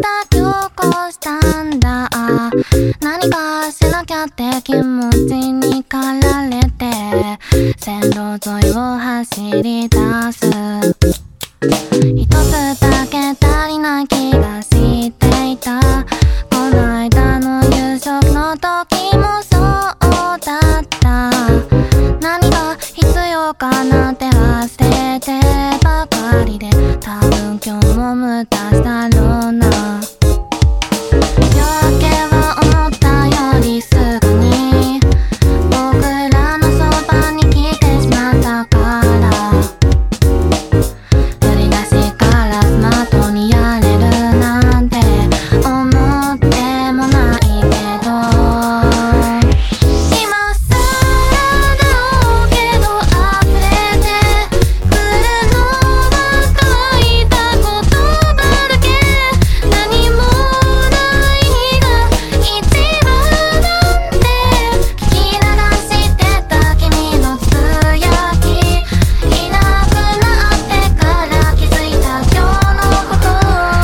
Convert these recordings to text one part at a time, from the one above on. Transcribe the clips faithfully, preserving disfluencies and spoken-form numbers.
抱き起こしたんだ。何かしなきゃって気持ちに駆られて線路沿いを走り出す。一つだけ足りない気がしていた。この間の夕食の時もそうだった。何が必要かなんて忘れてばかりで、多分今日も無駄だろうな。夜明けは思ったよりすぐに僕らのそばに来てしまったから、振り出しからスマートにやれるなんて思ってもないけど、今更だろうけど溢れてくるのは乾いた言葉だけ。何もない日が一番なんて聞き流してた君のつぶやき、いなくなってから気づいた今日のこと。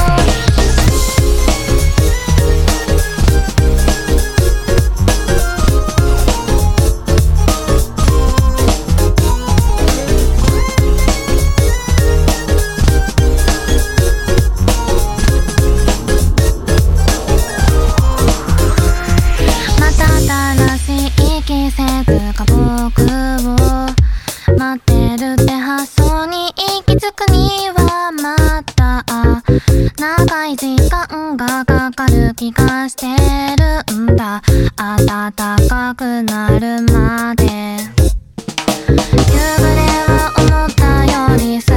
また新しい季節が僕を待ってるって発想に行き着くにはまた長い時間がかかる気がしてるんだ。暖かくなるまで。夕暮れは思ったより